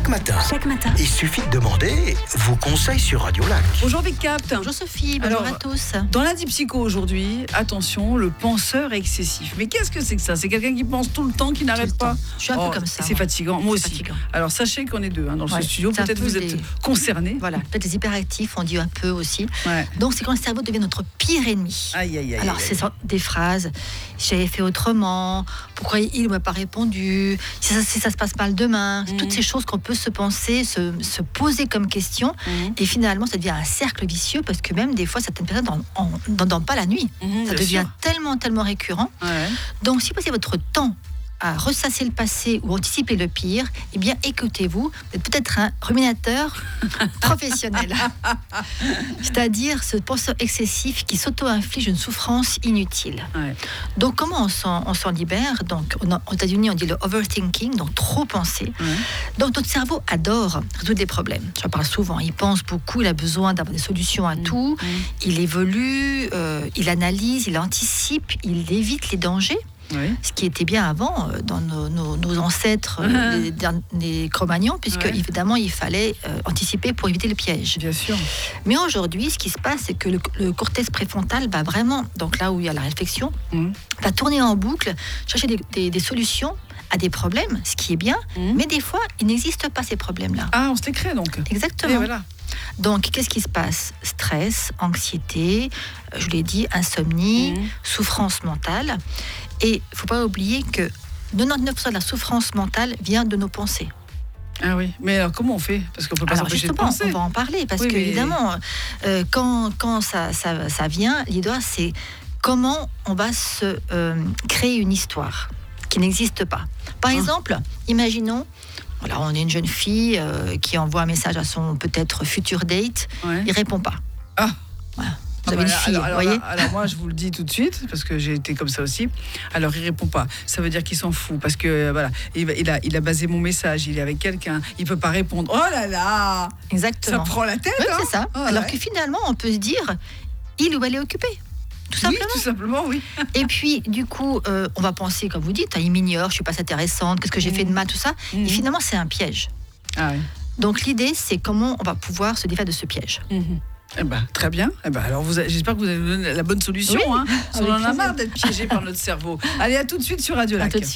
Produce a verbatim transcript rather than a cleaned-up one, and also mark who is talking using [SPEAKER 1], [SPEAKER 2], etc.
[SPEAKER 1] matin.
[SPEAKER 2] Chaque matin.
[SPEAKER 1] Il suffit de demander vos conseils sur Radio Lac.
[SPEAKER 3] Bonjour Big Cap.
[SPEAKER 2] Bonjour Sophie, bonjour
[SPEAKER 3] Alors,
[SPEAKER 2] à tous.
[SPEAKER 3] Dans lundi psycho aujourd'hui, attention, le penseur excessif. Mais qu'est-ce que c'est que ça? C'est quelqu'un qui pense tout le temps, qui n'arrête pas.
[SPEAKER 2] Je suis un
[SPEAKER 3] Oh,
[SPEAKER 2] peu comme ça.
[SPEAKER 3] C'est
[SPEAKER 2] moi.
[SPEAKER 3] fatigant, moi aussi.
[SPEAKER 2] Fatigant.
[SPEAKER 3] Alors sachez qu'on est deux hein, dans
[SPEAKER 2] Ouais,
[SPEAKER 3] ce studio.
[SPEAKER 2] c'est un
[SPEAKER 3] Peut-être
[SPEAKER 2] peu
[SPEAKER 3] vous êtes
[SPEAKER 2] des-
[SPEAKER 3] concernés.
[SPEAKER 2] Voilà, peut-être les hyperactifs, on dit un peu aussi.
[SPEAKER 3] Ouais.
[SPEAKER 2] Donc c'est quand le cerveau devient notre pire ennemi.
[SPEAKER 3] Aïe, aïe, aïe.
[SPEAKER 2] Alors
[SPEAKER 3] aïe,
[SPEAKER 2] c'est ça, des phrases, j'avais fait autrement, pourquoi il ne m'a pas répondu, si ça, si ça se passe mal demain,
[SPEAKER 3] Mhm.
[SPEAKER 2] toutes ces choses qu'on peut se penser, se, se poser comme question,
[SPEAKER 3] Mhm.
[SPEAKER 2] et finalement ça devient un cercle vicieux parce que même des fois certaines personnes n'entendent pas la nuit.
[SPEAKER 3] Mhm,
[SPEAKER 2] Ça
[SPEAKER 3] bien
[SPEAKER 2] devient
[SPEAKER 3] sûr.
[SPEAKER 2] tellement, tellement récurrent.
[SPEAKER 3] Ouais.
[SPEAKER 2] Donc, si vous passez votre temps à ressasser le passé ou anticiper le pire, eh bien, écoutez-vous, vous êtes peut-être un ruminateur professionnel. C'est-à-dire ce penseur excessif qui s'auto-inflige une souffrance inutile.
[SPEAKER 3] Ouais.
[SPEAKER 2] Donc, comment on s'en, on s'en libère? Donc, on a- aux États-Unis, on dit le overthinking, donc trop penser.
[SPEAKER 3] Ouais.
[SPEAKER 2] Donc, notre cerveau adore résoudre des problèmes. J'en parle souvent. Il pense beaucoup, il a besoin d'avoir des solutions à tout.
[SPEAKER 3] Mhm.
[SPEAKER 2] Il évolue, euh, il analyse, il anticipe, il évite les dangers.
[SPEAKER 3] Oui.
[SPEAKER 2] Ce qui était bien avant euh, dans nos, nos- nos ancêtres, euh, les, derni- les Cro-Magnons, puisque
[SPEAKER 3] Ouais.
[SPEAKER 2] évidemment il fallait euh, anticiper pour éviter le piège.
[SPEAKER 3] Bien sûr.
[SPEAKER 2] Mais aujourd'hui, ce qui se passe, c'est que le, le cortex préfrontal va vraiment, donc là où il y a la réflexion,
[SPEAKER 3] Mhm.
[SPEAKER 2] va tourner en boucle, chercher des, des- des solutions à des problèmes, ce qui est bien,
[SPEAKER 3] Mhm.
[SPEAKER 2] mais des fois, il n'existe pas ces problèmes-là.
[SPEAKER 3] Ah, on se les crée donc.
[SPEAKER 2] Exactement.
[SPEAKER 3] Et voilà.
[SPEAKER 2] Donc, qu'est-ce qui se passe? Stress, anxiété, euh, je l'ai dit, insomnie,
[SPEAKER 3] Mhm.
[SPEAKER 2] souffrance mentale. Et il ne faut pas oublier que quatre-vingt-dix-neuf pour cent de la souffrance mentale vient de nos pensées.
[SPEAKER 3] Ah oui. Mais alors comment on fait? Parce qu'on peut pas
[SPEAKER 2] Alors
[SPEAKER 3] s'empêcher de
[SPEAKER 2] justement,
[SPEAKER 3] penser.
[SPEAKER 2] on va en parler, parce
[SPEAKER 3] Oui,
[SPEAKER 2] que
[SPEAKER 3] mais-
[SPEAKER 2] évidemment, euh, quand, quand ça, ça, ça vient, l'idée, c'est comment on va se euh, créer une histoire qui n'existe pas. Par
[SPEAKER 3] Ah.
[SPEAKER 2] exemple, imaginons, voilà, on est une jeune fille euh, qui envoie un message à son peut-être futur date,
[SPEAKER 3] Ouais.
[SPEAKER 2] il répond pas.
[SPEAKER 3] Ah.
[SPEAKER 2] Voilà.
[SPEAKER 3] Ah
[SPEAKER 2] Vous avez
[SPEAKER 3] bah,
[SPEAKER 2] une fille,
[SPEAKER 3] alors,
[SPEAKER 2] vous
[SPEAKER 3] alors,
[SPEAKER 2] voyez.
[SPEAKER 3] là, alors moi, je vous le dis tout de suite, parce que j'ai été comme ça aussi. Alors, il répond pas. Ça veut dire qu'il s'en fout, parce que euh, voilà, il, va- il a, il a basé mon message, il est avec quelqu'un, il peut pas répondre. Oh là là, ça
[SPEAKER 2] Exactement.
[SPEAKER 3] prend la tête.
[SPEAKER 2] Oui,
[SPEAKER 3] hein.
[SPEAKER 2] c'est ça.
[SPEAKER 3] Ah,
[SPEAKER 2] Alors
[SPEAKER 3] ouais.
[SPEAKER 2] que finalement, on peut se dire, il ou elle est occupé. Tout
[SPEAKER 3] Oui,
[SPEAKER 2] simplement.
[SPEAKER 3] tout simplement, oui.
[SPEAKER 2] Et puis, du coup, euh, on va penser, comme vous dites, ah, il m'ignore, je suis pas assez intéressante, qu'est-ce que j'ai fait de mal, tout ça.
[SPEAKER 3] Mhm.
[SPEAKER 2] Et finalement, c'est un piège.
[SPEAKER 3] Ah oui.
[SPEAKER 2] Donc, l'idée, c'est comment on va pouvoir se défaire de ce piège.
[SPEAKER 3] Eh ben, très bien. Eh ben, alors, vous avez- j'espère que vous avez donné la bonne solution.
[SPEAKER 2] Oui,
[SPEAKER 3] hein, parce
[SPEAKER 2] avec
[SPEAKER 3] qu'on en a
[SPEAKER 2] plaisir.
[SPEAKER 3] marre d'être piégé par notre cerveau. Allez, à tout de suite sur Radio
[SPEAKER 2] À
[SPEAKER 3] Lac.
[SPEAKER 2] tout de suite.